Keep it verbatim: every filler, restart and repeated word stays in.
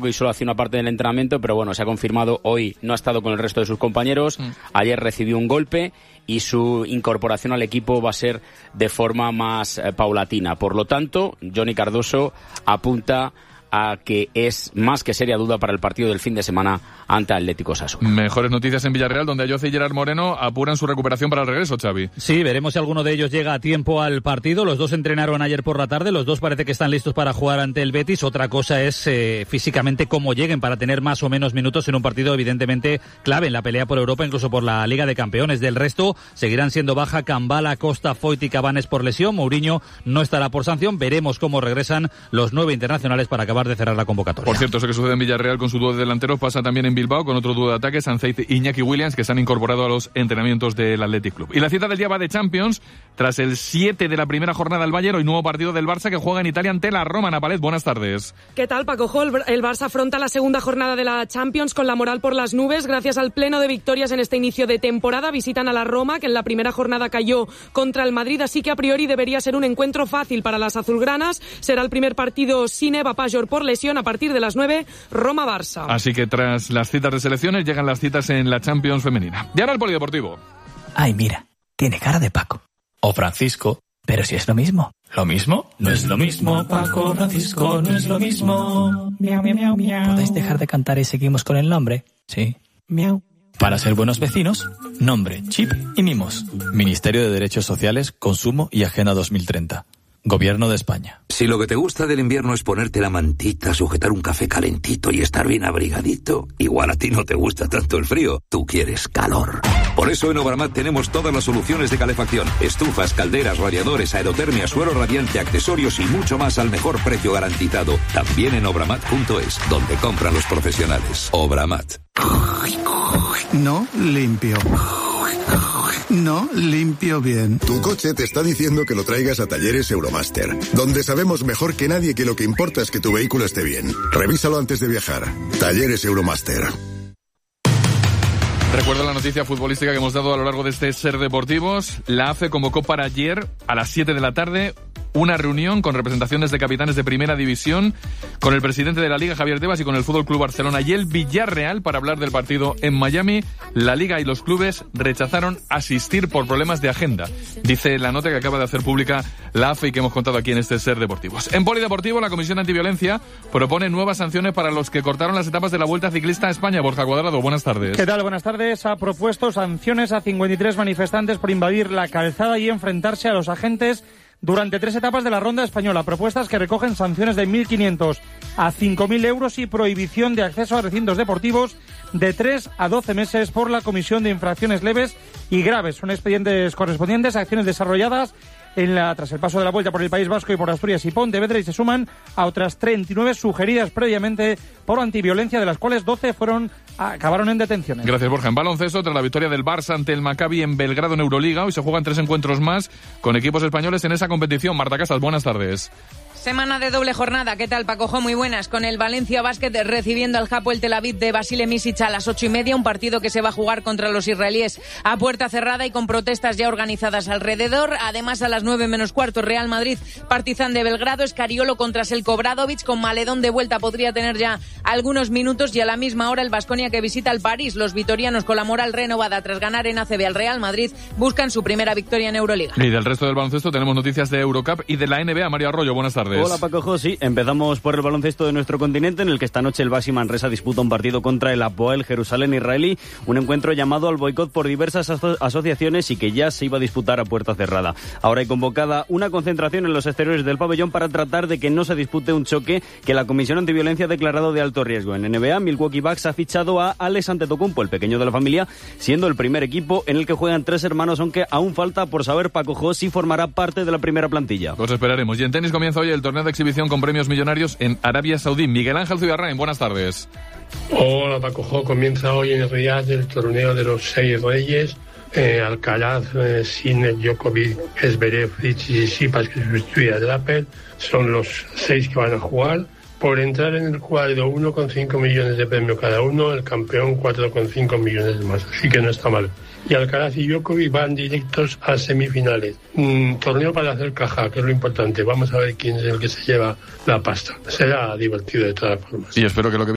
poco y solo hacía una parte del entrenamiento, pero bueno, se ha confirmado hoy, no ha estado con el resto de sus compañeros, mm. ayer recibió un golpe y su incorporación al equipo va a ser de forma más eh, paulatina. Por lo tanto, Johnny Cardoso apunta a que es más que seria duda para el partido del fin de semana ante Atlético Osasuna. Mejores noticias en Villarreal, donde Ayoce y Gerard Moreno apuran su recuperación para el regreso, Xavi. Sí, veremos si alguno de ellos llega a tiempo al partido. Los dos entrenaron ayer por la tarde, los dos parece que están listos para jugar ante el Betis. Otra cosa es eh, físicamente cómo lleguen para tener más o menos minutos en un partido evidentemente clave en la pelea por Europa, incluso por la Liga de Campeones. Del resto, seguirán siendo baja Cambala, Costa, Foyt y Cabanes por lesión. Mourinho no estará por sanción. Veremos cómo regresan los nueve internacionales para acabar de cerrar la convocatoria. Por cierto, eso que sucede en Villarreal con su dúo de delanteros pasa también en Bilbao con otro dúo de ataque, Sancet y Iñaki Williams, que se han incorporado a los entrenamientos del Athletic Club. Y la cita del día va de Champions, tras el siete de la primera jornada del Bayern, hoy nuevo partido del Barça que juega en Italia ante la Roma. Napalet, buenas tardes. ¿Qué tal, Paco? El Barça afronta la segunda jornada de la Champions con la moral por las nubes, gracias al pleno de victorias en este inicio de temporada. Visitan a la Roma, que en la primera jornada cayó contra el Madrid, así que a priori debería ser un encuentro fácil para las azulgranas. Será el primer partido sin Eva Pajor por lesión a partir de las nueve, Roma-Barça. Así que tras las citas de selecciones llegan las citas en la Champions femenina. Y ahora el polideportivo. Ay, mira, tiene cara de Paco. O Francisco, pero si es lo mismo. ¿Lo mismo? No es lo mismo, Paco, Francisco, no es lo mismo. Miau, miau, miau, miau. ¿Podéis dejar de cantar y seguimos con el nombre? Sí. Miau. Para ser buenos vecinos, nombre, chip y mimos. Ministerio de Derechos Sociales, Consumo y Agenda dos mil treinta. Gobierno de España. Si lo que te gusta del invierno es ponerte la mantita, sujetar un café calentito y estar bien abrigadito, igual a ti no te gusta tanto el frío, tú quieres calor. Por eso en Obramat tenemos todas las soluciones de calefacción: estufas, calderas, radiadores, aerotermia, suelo radiante, accesorios y mucho más al mejor precio garantizado. También en obramat punto es, donde compran los profesionales. Obramat. No limpio. No limpio bien. Tu coche te está diciendo que lo traigas a Talleres Euromaster, donde sabemos mejor que nadie que lo que importa es que tu vehículo esté bien. Revísalo antes de viajar. Talleres Euromaster. Recuerda la noticia futbolística que hemos dado a lo largo de este Ser Deportivos. La A F E convocó para ayer a las siete de la tarde una reunión con representaciones de capitanes de Primera División, con el presidente de la Liga, Javier Tebas, y con el Fútbol Club Barcelona y el Villarreal para hablar del partido en Miami. La Liga y los clubes rechazaron asistir por problemas de agenda, dice la nota que acaba de hacer pública la A F E y que hemos contado aquí en este Ser Deportivos. En polideportivo, la Comisión Antiviolencia propone nuevas sanciones para los que cortaron las etapas de la Vuelta Ciclista a España. Borja Cuadrado, buenas tardes. ¿Qué tal? Buenas tardes. Ha propuesto sanciones a cincuenta y tres manifestantes por invadir la calzada y enfrentarse a los agentes durante tres etapas de la Ronda Española. Propuestas que recogen sanciones de mil quinientos a cinco mil euros y prohibición de acceso a recintos deportivos de tres a doce meses por la Comisión de Infracciones Leves y Graves. Son expedientes correspondientes a acciones desarrolladas en la, tras el paso de la Vuelta por el País Vasco y por Asturias y Pontevedra, y se suman a otras treinta y nueve sugeridas previamente por antiviolencia, de las cuales doce fueron acabaron en detenciones. Gracias, Borja. En baloncesto, tras la victoria del Barça ante el Maccabi en Belgrado en Euroliga, hoy se juegan tres encuentros más con equipos españoles en esa competición. Marta Casas, buenas tardes. Semana de doble jornada. ¿Qué tal, Paco? Muy buenas. Con el Valencia Basket recibiendo al Hapoel Tel Aviv de Basile Misic a las ocho y media. Un partido que se va a jugar contra los israelíes a puerta cerrada y con protestas ya organizadas alrededor. Además, a las nueve menos cuarto, Real Madrid, Partizan de Belgrado, Escariolo contra Selko Obradovic. Con Maledón de vuelta podría tener ya algunos minutos. Y a la misma hora, el Baskonia que visita el París. Los vitorianos, con la moral renovada tras ganar en A C B al Real Madrid, buscan su primera victoria en Euroliga. Y del resto del baloncesto tenemos noticias de Eurocup y de la N B A. Mario Arroyo, buenas tardes. Hola, Paco José. Empezamos por el baloncesto de nuestro continente, en el que esta noche el Baxi Manresa disputa un partido contra el Hapoel Jerusalén israelí, un encuentro llamado al boicot por diversas aso- asociaciones y que ya se iba a disputar a puerta cerrada. Ahora hay convocada una concentración en los exteriores del pabellón para tratar de que no se dispute un choque que la Comisión Antiviolencia ha declarado de alto riesgo. En N B A, Milwaukee Bucks ha fichado a Alex Antetokounmpo, el pequeño de la familia, siendo el primer equipo en el que juegan tres hermanos, aunque aún falta por saber, Paco José, si formará parte de la primera plantilla. Pues esperaremos. Y en tenis comienza hoy el torneo de exhibición con premios millonarios en Arabia Saudí. Miguel Ángel Zubiarrain, buenas tardes. Hola, Paco Jo. Comienza hoy en Riyadh el torneo de los seis reyes. Eh, Alcaraz, eh, Sinner, Djokovic, Zverev, y Tsitsipas, que sustituye a Draper. Son los seis que van a jugar. Por entrar en el cuadro, uno coma cinco millones de premio cada uno, el campeón cuatro coma cinco millones más, así que no está mal. Y Alcaraz y Djokovic van directos a semifinales. Un torneo para hacer caja, que es lo importante. Vamos a ver quién es el que se lleva la pasta. Será divertido de todas formas. Y espero que lo que